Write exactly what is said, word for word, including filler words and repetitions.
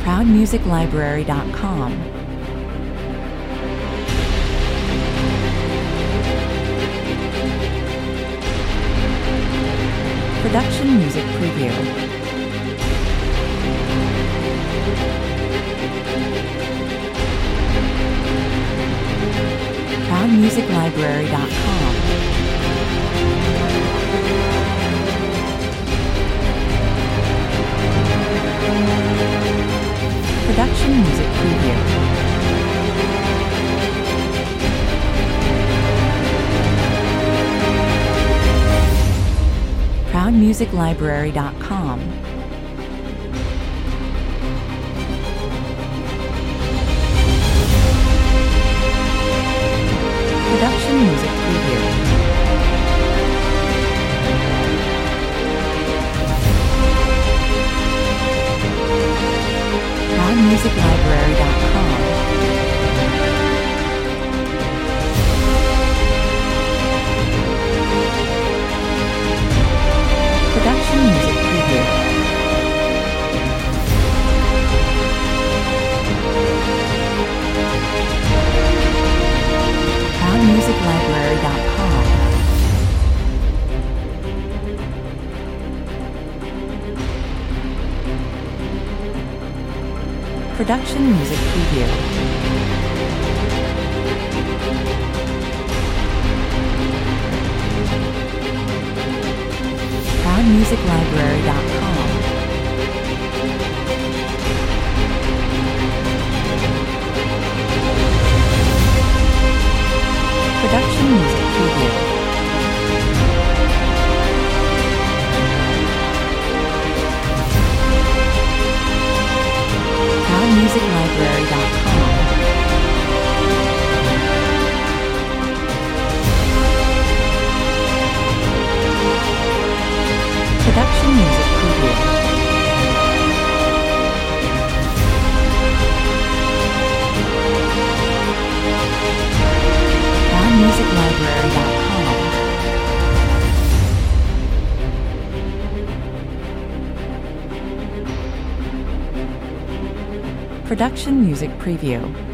proud music library dot com. Production Music Preview. proud music library dot com. Production Music Preview. proud music library dot com. Production Music Preview. proud music library dot com. Production Music Preview. proud music library dot com. Production Music Preview. proud music library dot com. Production Music Preview. proud music library dot com. Production Music Preview. proud music library dot com. Production Music Preview.